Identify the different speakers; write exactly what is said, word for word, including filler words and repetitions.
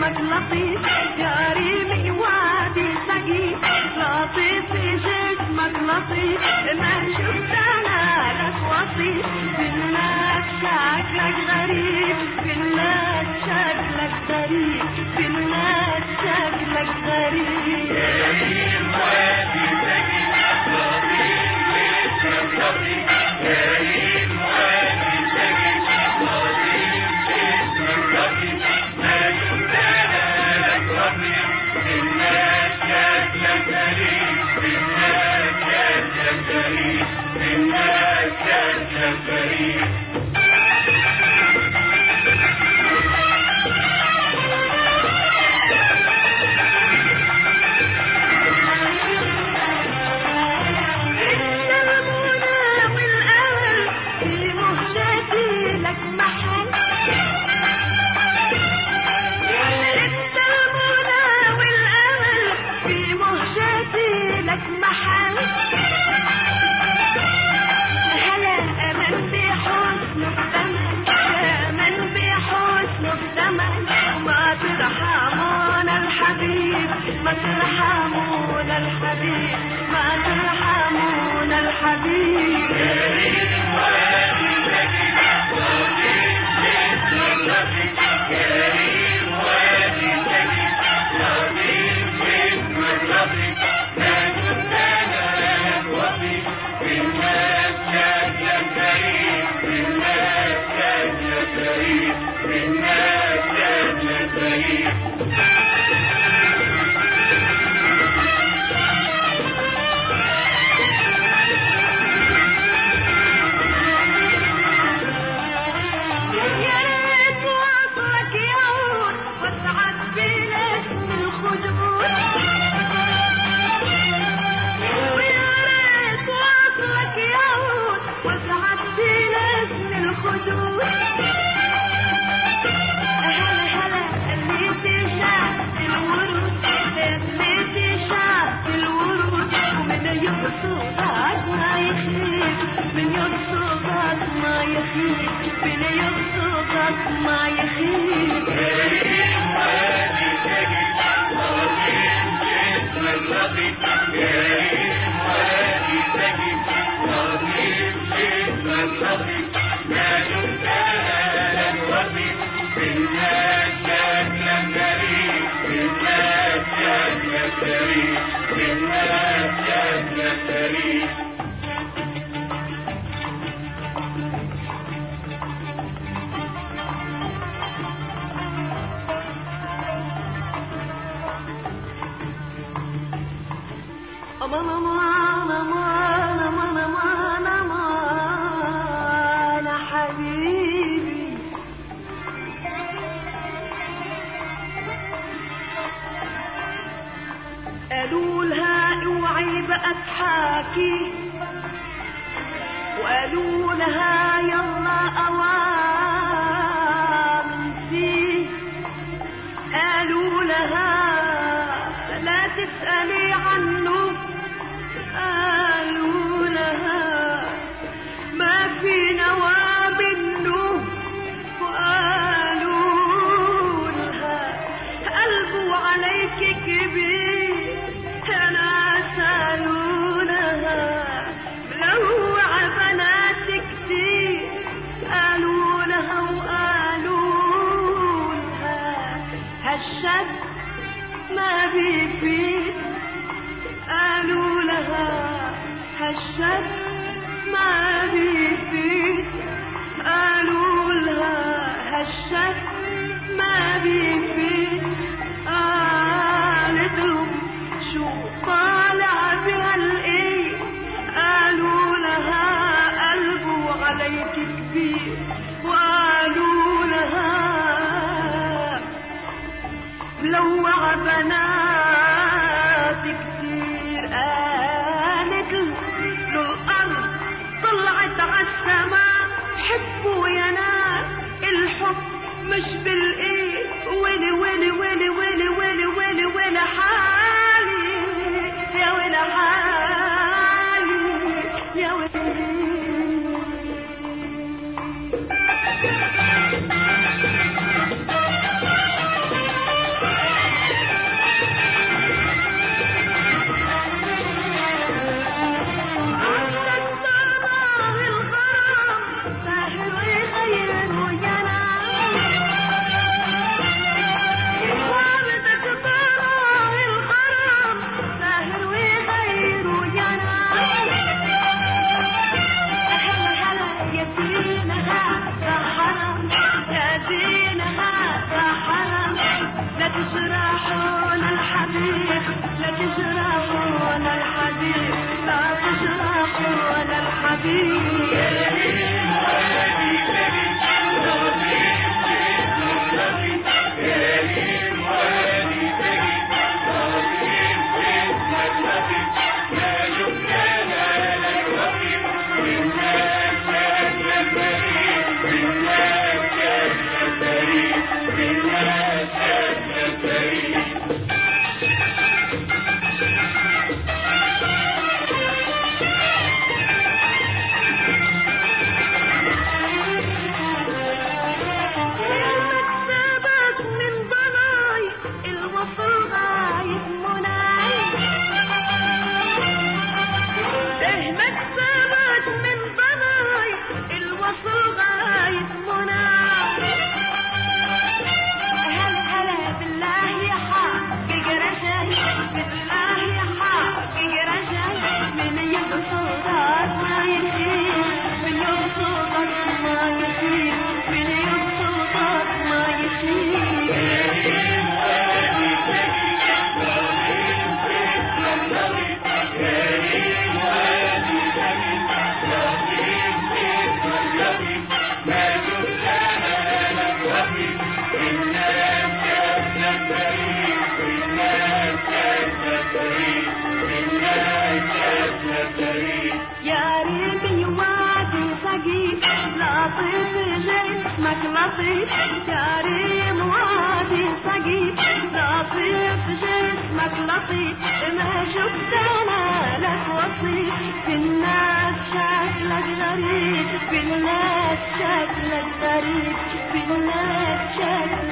Speaker 1: جسمك لطيف يا ريمي وادي سقيف لطيف جسمك لطيف ما شفت انا لك وصيف بالناس شكلك غريب بالناس شكلك غريب بالناس شكلك غريب يا ريم وادي سقيف لطيف جسمك لطيف يا ريم وادي سقيف لطيف جسمك لطيف ما شفت انا لك وصيف بالناس شكلك غريب بالناس شكلك غريب بالناس شكلك غريب ما ترحمون الحبيب ما ترحمون الحبيب يا ريم وادي سقيف لطيف جسمك لطيف يا ريم وادي سقيف لطيف جسمك لطيف ما شفت انا لك وصيف بالناس شكلك غريب بالناس شكلك غريب بالناس شكلك غريب ما يخيب يا ريم وادي سقيف لطيف جسمك لطيف يا ريم وادي سقيف لطيف جسمك لطيف ما شفت انا لك وصيف بالناس شكلك غريب بالناس شكلك غريب بالناس شكلك غريب aman aman aman aman aman aman يا حبيبي قالوا لها اوعي بقى تحاكي وقالوا لها يلا اوامتي قالوا لها لا تسألي عنه قالوا لها ما في نوى منه وقالوا لها قلبه عليك كبير انا سألوا لها ملوع بنات كتير قالوا لها وقالوا لها هالشد ما بيفيد قالوا لها هالشد ما بيفيد قالوا لها هالشد ما بيفيد قالت لهم شو طالع بهالايه قالوا لها قلبه عليك كبير وقالوا لها ملوع بنات كتير قالت له الارض طلعت عالسما حبوا يا ناس الحب مش بالايد ويلي ويلي ويلي ويلي ويلي ويلي ويلي حالي يا ويلي حالي يا ويلي لطيف كريم وادي صقيل لطيف جسمك لطيف ما شفت انا لك وصيف في الناس شكلك غريب في الناس شكلك غريب في الناس شكلك